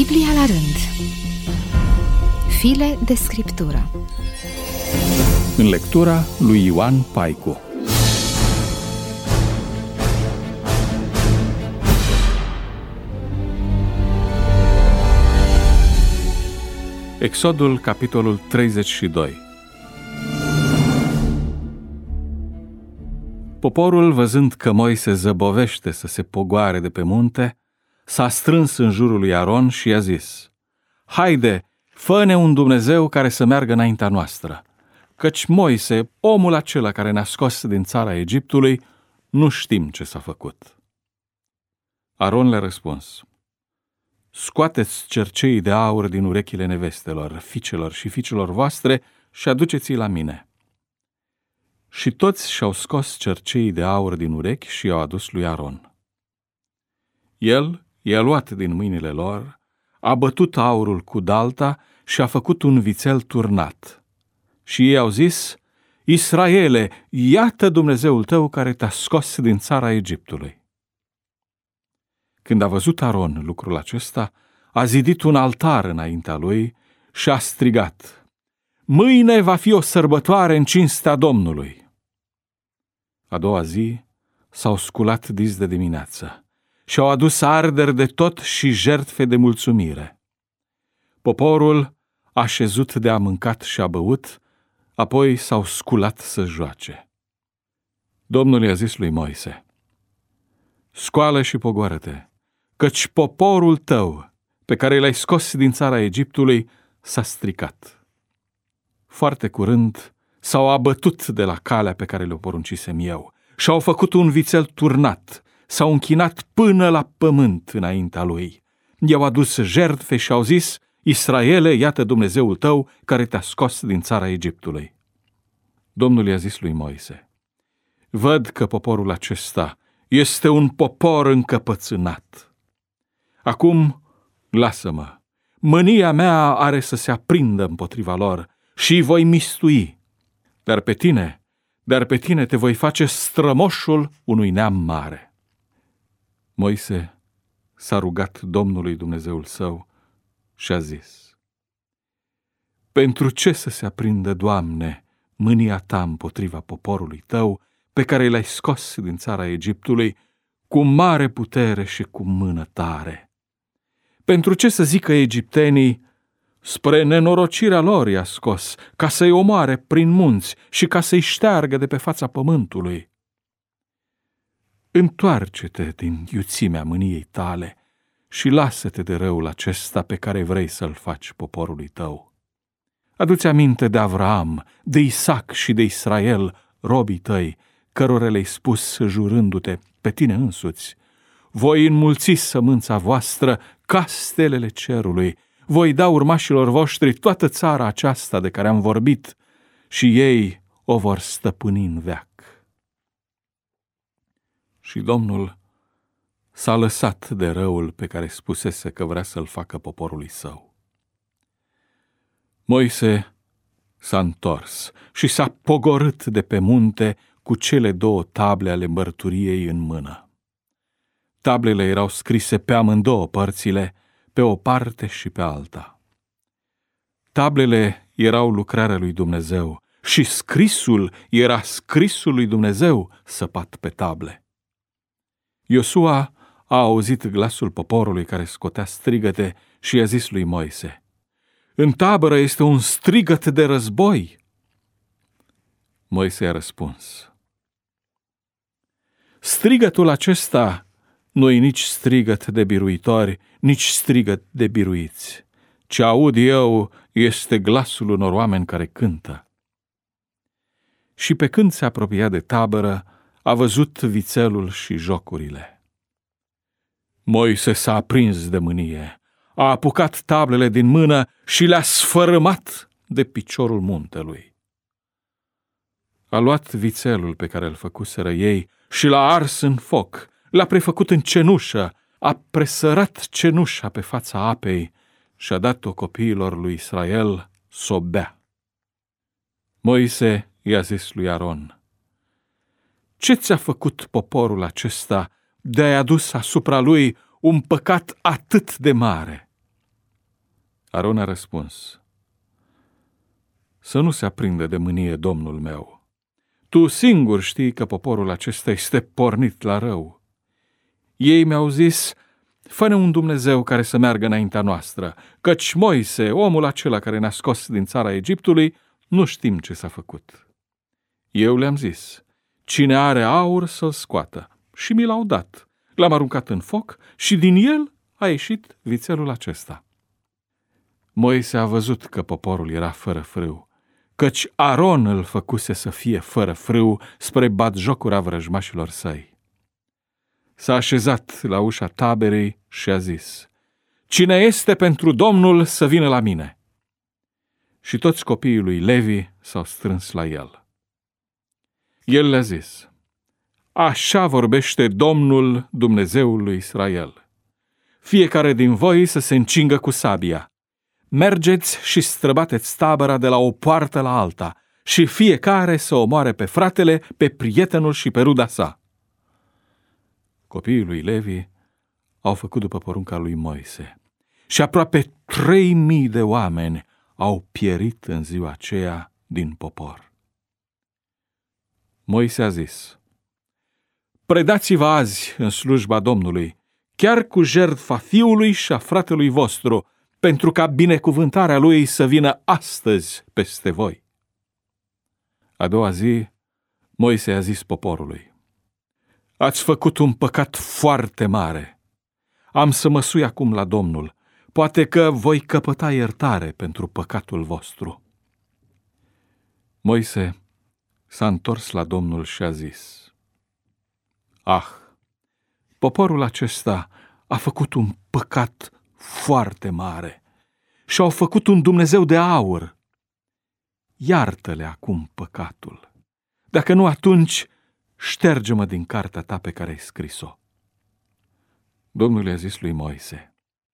Biblia la rând. File de scriptură. În lectura lui Ioan Paicu. Exodul, capitolul 32. Poporul, văzând că Moise zăbovește să se pogoare de pe munte, s-a strâns în jurul lui Aron și i-a zis: „Haide, fă-ne un Dumnezeu care să meargă înaintea noastră, căci Moise, omul acela care ne-a scos din țara Egiptului, nu știm ce s-a făcut.” Aron le-a răspuns: „Scoateți cerceii de aur din urechile nevestelor, fiicelor și fiicelor voastre și aduceți-i la mine.” Și toți și-au scos cerceii de aur din urechi și i-au adus lui Aron. El i-a luat din mâinile lor, a bătut aurul cu dalta și a făcut un vițel turnat. Și ei au zis: „Israele, iată Dumnezeul tău care te-a scos din țara Egiptului.” Când a văzut Aron lucrul acesta, a zidit un altar înaintea lui și a strigat: „Mâine va fi o sărbătoare în cinstea Domnului.” A doua zi s-au sculat dis de dimineață și au adus arderi de tot și jertfe de mulțumire. Poporul a șezut de a mâncat și a băut, apoi s-au sculat să joace. Domnul i-a zis lui Moise: „Scoală și pogoară-te, căci poporul tău, pe care l-ai scos din țara Egiptului, s-a stricat.” Foarte curând s-au abătut de la calea pe care le-o poruncisem eu și-au făcut un vițel turnat, s-au închinat până la pământ înaintea lui. I-au adus jertfe și au zis: „Israele, iată Dumnezeul tău care te-a scos din țara Egiptului.” Domnul i-a zis lui Moise: „Văd că poporul acesta este un popor încăpățânat. Acum lasă-mă, mânia mea are să se aprindă împotriva lor și îi voi mistui, dar pe tine te voi face strămoșul unui neam mare.” Moise s-a rugat Domnului Dumnezeul său și a zis: „Pentru ce să se aprindă, Doamne, mânia ta împotriva poporului tău, pe care l-ai scos din țara Egiptului cu mare putere și cu mână tare? Pentru ce să zică egiptenii: spre nenorocirea lor i-a scos, ca să-i omoare prin munți și ca să-i șteargă de pe fața pământului? Întoarce-te din iuțimea mâniei tale și lasă-te de răul acesta pe care vrei să-l faci poporului tău. Adu-ți aminte de Avraam, de Isaac și de Israel, robii tăi, cărora le-ai spus jurându-te pe tine însuți: voi înmulți sămânța voastră ca stelele cerului, voi da urmașilor voștri toată țara aceasta de care am vorbit și ei o vor stăpâni în veac.” Și Domnul s-a lăsat de răul pe care spusese că vrea să-l facă poporului său. Moise s-a întors și s-a pogorât de pe munte cu cele 2 table ale mărturiei în mână. Tablele erau scrise pe amândouă părțile, pe o parte și pe alta. Tablele erau lucrarea lui Dumnezeu și scrisul era scrisul lui Dumnezeu săpat pe table. Iosua a auzit glasul poporului care scotea strigăte și i-a zis lui Moise: „În tabără este un strigăt de război.” Moise i-a răspuns: „Strigătul acesta nu-i nici strigăt de biruitori, nici strigăt de biruiți. Ce aud eu este glasul unor oameni care cântă.” Și pe când se apropia de tabără, a văzut vițelul și jocurile. Moise s-a aprins de mânie, a apucat tablele din mână și le-a sfărâmat de piciorul muntelui. A luat vițelul pe care îl făcuseră ei și l-a ars în foc, l-a prefăcut în cenușă, a presărat cenușa pe fața apei și a dat-o copiilor lui Israel s-o bea. Moise i-a zis lui Aron: „Ce ți-a făcut poporul acesta de a-i adus asupra lui un păcat atât de mare?” Aron a răspuns: să nu se aprindă de mânie Domnul meu. Tu singur știi că poporul acesta este pornit la rău. Ei mi-au zis: fă-ne un Dumnezeu care să meargă înaintea noastră, căci Moise, omul acela care ne-a scos din țara Egiptului, nu știm ce s-a făcut. Eu le-am zis: cine are aur să-l scoată. Și mi l-au dat. L-am aruncat în foc și din el a ieșit vițelul acesta. Moise a văzut că poporul era fără frâu, căci Aron îl făcuse să fie fără frâu spre batjocura vrăjmașilor săi. S-a așezat la ușa taberei și a zis: cine este pentru Domnul să vină la mine. Și toți copiii lui Levi s-au strâns la el. El le-a zis: așa vorbește Domnul, Dumnezeul lui Israel. Fiecare din voi să se încingă cu sabia. Mergeți și străbateți tabăra de la o poartă la alta și fiecare să omoare pe fratele, pe prietenul și pe ruda sa. Copiii lui Levi au făcut după porunca lui Moise și aproape 3000 de oameni au pierit în ziua aceea din popor. Moise a zis: predați-vă azi în slujba Domnului, chiar cu jertfa fiului și a fratelui vostru, pentru ca binecuvântarea lui să vină astăzi peste voi. A doua zi, Moise a zis poporului: ați făcut un păcat foarte mare. Am să mă sui acum la Domnul, poate că voi căpăta iertare pentru păcatul vostru. Moise s-a întors la Domnul și a zis: poporul acesta a făcut un păcat foarte mare și au făcut un Dumnezeu de aur. Iartă-le acum păcatul. Dacă nu, atunci șterge-mă din cartea ta pe care ai scris-o. Domnul i-a zis lui Moise: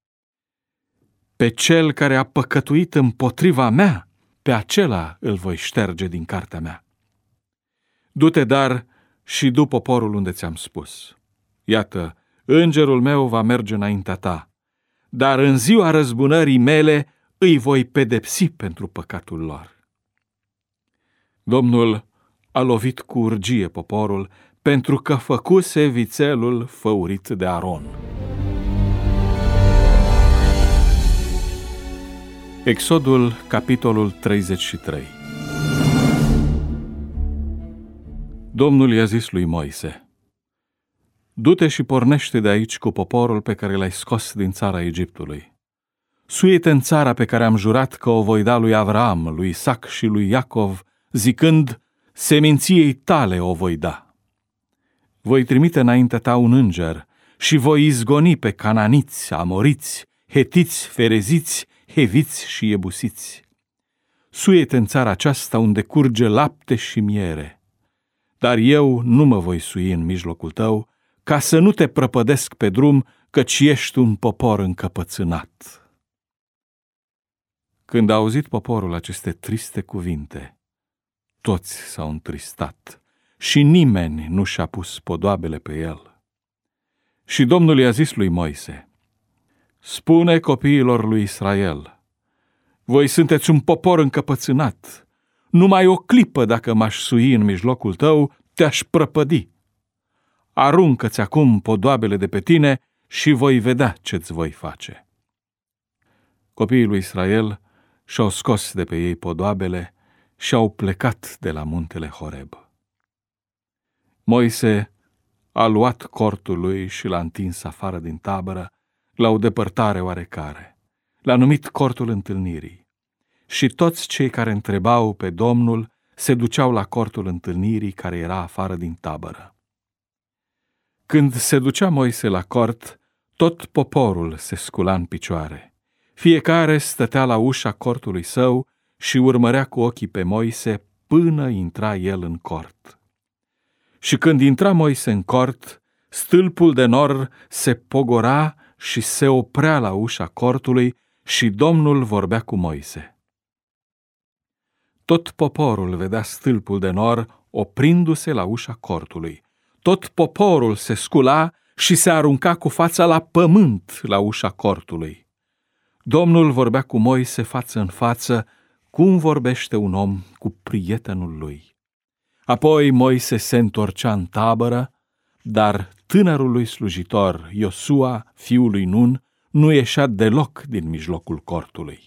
pe cel care a păcătuit împotriva mea, pe acela îl voi șterge din cartea mea. Du-te dar și du poporul unde ți-am spus. Iată, îngerul meu va merge înaintea ta, dar în ziua răzbunării mele îi voi pedepsi pentru păcatul lor. Domnul a lovit cu urgie poporul pentru că făcuse vițelul făurit de Aron. Exodul, capitolul 33. Domnul i-a zis lui Moise: du-te și pornește de aici cu poporul pe care l-ai scos din țara Egiptului. Suie-te în țara pe care am jurat că o voi da lui Avraam, lui Isaac și lui Iacov, zicând: seminției tale o voi da. Voi trimite înaintea ta un înger și voi izgoni pe cananiți, amoriți, hetiți, fereziți, heviți și iebusiți. Suie-te în țara aceasta unde curge lapte și miere. Dar eu nu mă voi sui în mijlocul tău, ca să nu te prăpădesc pe drum, căci ești un popor încăpățânat. Când a auzit poporul aceste triste cuvinte, toți s-au întristat și nimeni nu și-a pus podoabele pe el. Și Domnul i-a zis lui Moise: spune copiilor lui Israel: voi sunteți un popor încăpățânat. Numai o clipă dacă m-aș sui în mijlocul tău, te-aș prăpădi. Aruncă-ți acum podoabele de pe tine și voi vedea ce-ți voi face. Copiii lui Israel și-au scos de pe ei podoabele și au plecat de la muntele Horeb. Moise a luat cortul lui și l-a întins afară din tabără, la o depărtare oarecare. L-a numit cortul întâlnirii. Și toți cei care întrebau pe Domnul se duceau la cortul întâlnirii care era afară din tabără. Când se ducea Moise la cort, tot poporul se scula în picioare. Fiecare stătea la ușa cortului său și urmărea cu ochii pe Moise până intra el în cort. Și când intra Moise în cort, stâlpul de nor se pogora și se oprea la ușa cortului și Domnul vorbea cu Moise. Tot poporul vedea stâlpul de nor oprindu-se la ușa cortului. Tot poporul se scula și se arunca cu fața la pământ la ușa cortului. Domnul vorbea cu Moise față în față, cum vorbește un om cu prietenul lui. Apoi Moise se întorcea în tabără, dar tânărul lui slujitor, Iosua, fiul lui Nun, nu ieșea deloc din mijlocul cortului.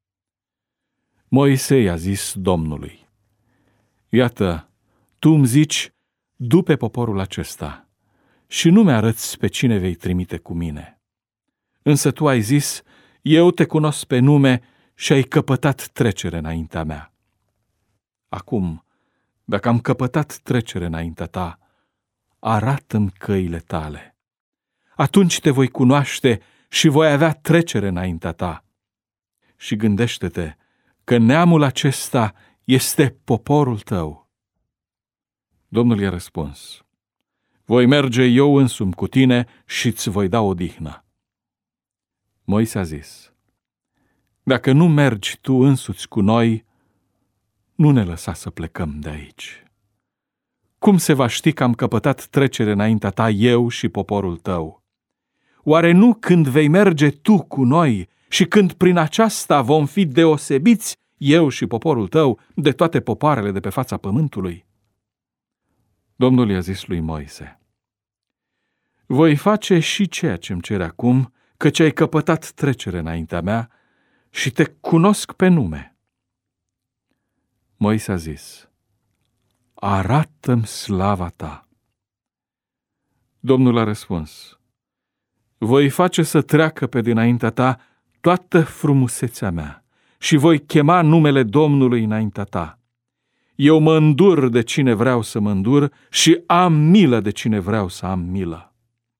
Moise i-a zis Domnului: Iată, tu îmi zici, du pe poporul acesta și nu mi-arăți pe cine vei trimite cu mine. Însă tu ai zis, eu te cunosc pe nume și ai căpătat trecere înaintea mea. Acum, dacă am căpătat trecere înaintea ta, arată-mi căile tale. Atunci te voi cunoaște și voi avea trecere înaintea ta. Și gândește-te că neamul acesta este poporul tău. Domnul i-a răspuns: voi merge eu însumi cu tine și îți voi da odihnă. Moise a zis: dacă nu mergi tu însuți cu noi, nu ne lăsa să plecăm de aici. Cum se va ști că am căpătat trecere înaintea ta eu și poporul tău? Oare nu când vei merge tu cu noi și când prin aceasta vom fi deosebiți, eu și poporul tău, de toate popoarele de pe fața pământului? Domnul i-a zis lui Moise: voi face și ceea ce-mi cere acum, căci ai căpătat trecere înaintea mea și te cunosc pe nume. Moise a zis: arată-mi slava ta. Domnul a răspuns: voi face să treacă pe dinaintea ta toată frumusețea mea și voi chema numele Domnului înaintea ta. Eu mă îndur de cine vreau să mă îndur și am milă de cine vreau să am milă.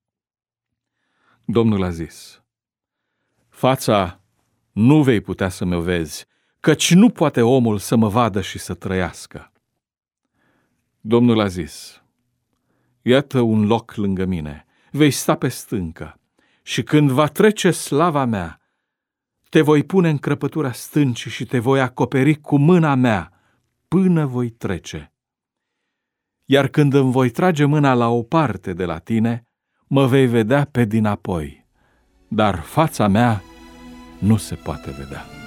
Domnul a zis: fața nu vei putea să mi-o vezi, căci nu poate omul să mă vadă și să trăiască. Domnul a zis: iată un loc lângă mine, vei sta pe stâncă și când va trece slava mea, te voi pune în crăpătura stâncii și te voi acoperi cu mâna mea până voi trece. Iar când îmi voi trage mâna la o parte de la tine, mă vei vedea pe dinapoi, dar fața mea nu se poate vedea.